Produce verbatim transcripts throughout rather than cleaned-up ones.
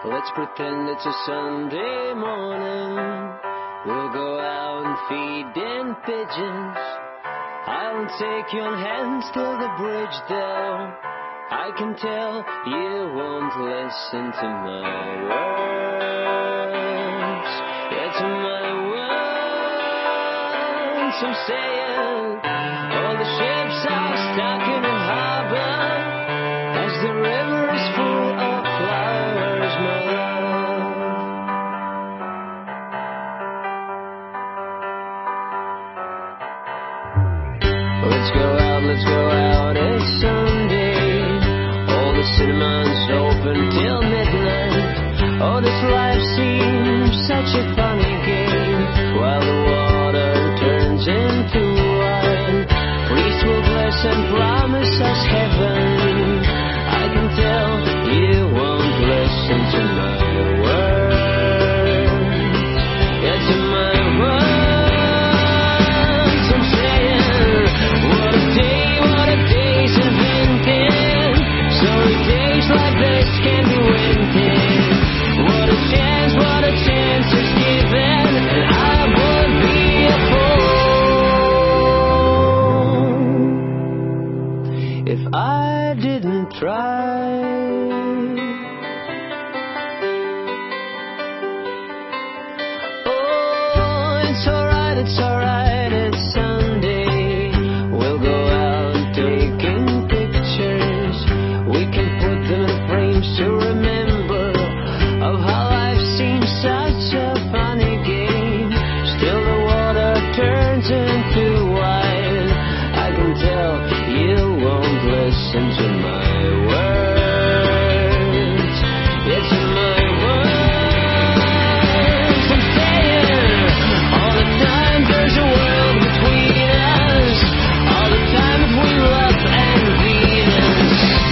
Let's pretend it's a Sunday morning. We'll go out and feed in pigeons. I'll take your hands to the bridge though. I can tell you won't listen to my words. Yeah, to my words. I'm saying all the ships are stuck in a harbor as the river is full of flowers, my love. Let's go out, let's go out, it's Sunday. All the cinemas open till midnight. Oh, this life seems such a funny game while the water turns into wine. Priest will bless and promise us heaven. I can tell you won't listen to my words. Yeah, to my words. I'm saying, what a day, what a day's invented. Sorry days like this can be windy. What a chance, what a chance is given, and I would be a fool if I didn't try. Oh, it's alright, it's alright, it's Sunday. We'll go out taking pictures. We can put them in frames to remember of how life seems such a funny game. Still the water turns into wine. I can tell you won't listen to my words. Yeah, to my words. I'm saying all the time there's a world between us. All the time if we love and Venus.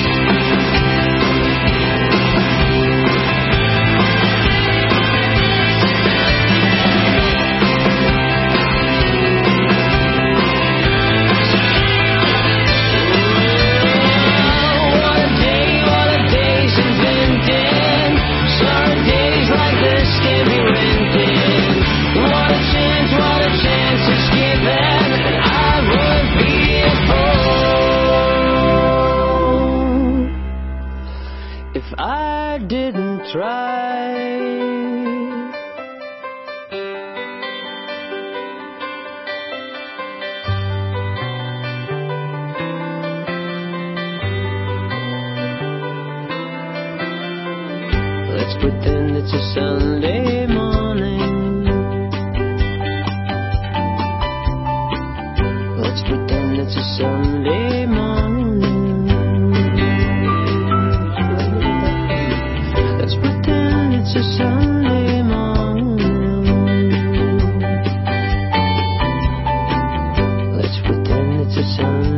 What a day, what a day's invented. Sorry days like this can be rented. What a chance, what a chance is given, and I would be a fool if I didn't try. Let's pretend it's a Sunday morning. Let's pretend it's a Sunday morning. Let's pretend it's a Sunday morning. Let's pretend it's a Sunday